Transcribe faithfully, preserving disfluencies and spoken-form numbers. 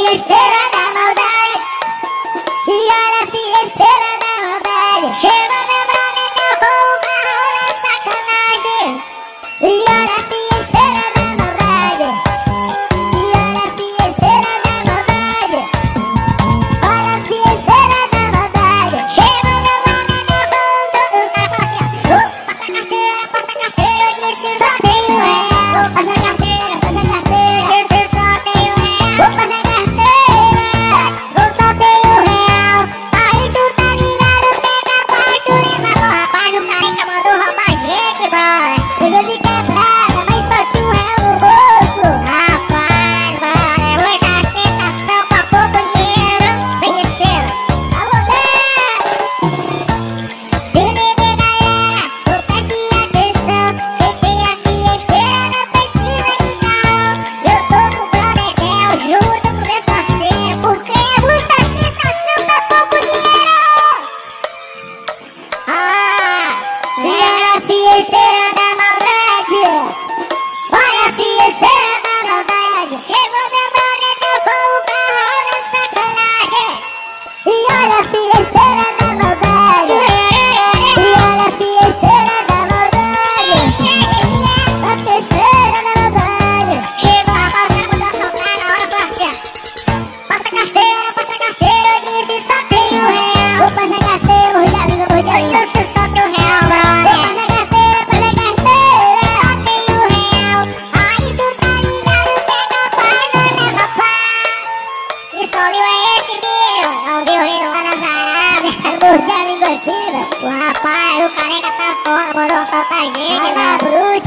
fiesteira da maldade. E olha a fiesteira da maldade. Chegou meu brother, deu com o carro na sacanagem. E olha a fiesteira da maldade. E olha a fiesteira da maldade. Olha a fiesteira da maldade. Chegou meu brother, deu com todo. O cara fala assim, ó. Uh, passa a carteira, passa a carteira. Eu disse só tenho real. Passa a carteira, passa a carteira. Eu disse só tenho real. Vou fazer carteira, eu só tenho real. Aí tu tá ligado, pega a parte, leva pro rapaz. O careca mandou roubar a gente, brother. Chegou de quebrada, mas só tinha um real no bolso. Rapaz, brother, muita tentação pra pouco dinheiro. Vem descendo. Alô, Zé! Se liga, galera, vou prestar atenção. Quem tem a fiesteira não precisa de carro. Eu tô com o brother Del, junto com meus parceiros, porque é muita tentação pra pouco dinheiro. Ah, olha a fiesteira da maldade. Olha a fiesteira da maldade. Chegou meu brother, deu com o carro na sacanagem. E olha a fiesteira da maldade. E olha a fiesteira da maldade. A fiesteira da maldade. Chegou a rapaziada, mandou assaltar na hora partia. Passa a carteira, passa a carteira. Eu disse só tenho real. Vou fazer carteira, eu já ligo por Deus. Eu disse só tenho real, brother. Vou fazer carteira, fazer carteira. Só tenho real. Aí tu tá ligado, pega a paz, não leva paz. Que som é esse, filho? É um violino lá nas Arábias. Mordi a língua aqui, velho. O rapaz, o careca tá fora, mandou assaltar a gente, mano.